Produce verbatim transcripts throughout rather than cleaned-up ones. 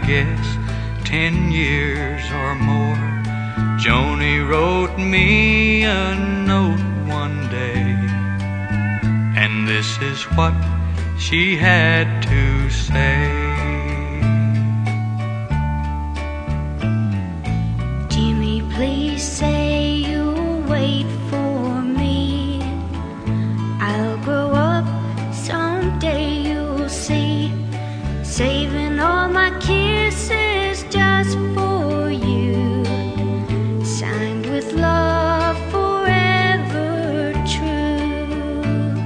guess, ten years or more. Joni wrote me a note one day, and this is what she had to say. Jimmy, please say you'll wait for me. I'll grow up, someday you'll see. Saving all my kisses just for you. Signed with love, forever true.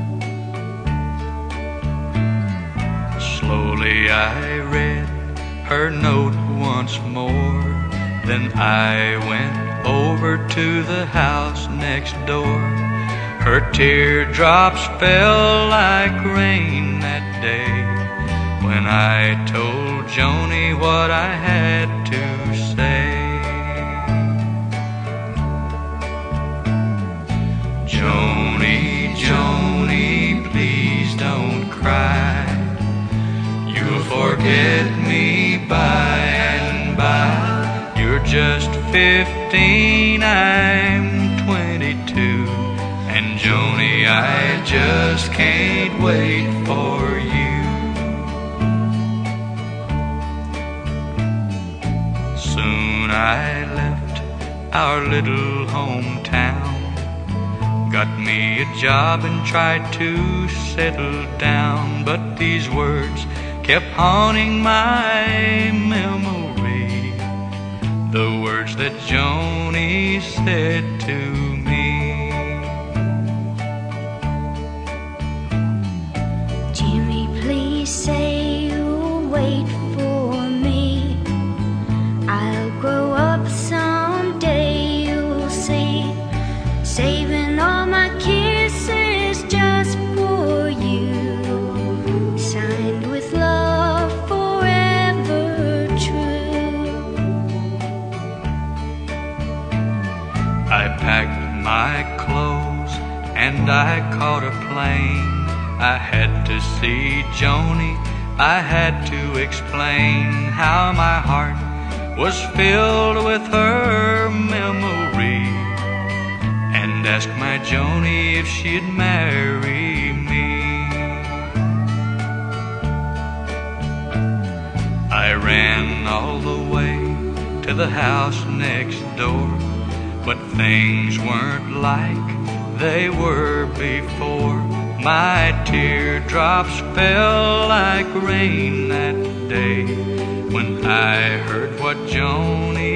Slowly I read her note once more. Then I went over to the house next door. Her teardrops fell like rain that day when I told Joni what I had to say. Joni, Joni, please don't cry. You'll forget me by and by. You're just fifteen, I'm twenty-two, and Joni, I just can't wait for you. Soon I left our little hometown, got me a job and tried to settle down, but these words kept haunting my memory, the words that Joni said to me. Jimmy, please say you'll wait for me. I'll grow up, someday you'll see. Saving all my kisses just for you. Signed with love, forever true. I packed my clothes and I caught a plane. I had to see Joni, I had to explain how my heart was filled with her memory, and asked my Joni if she'd marry me. I ran all the way to the house next door, but things weren't like they were before. My teardrops fell like rain that day when I heard what Joni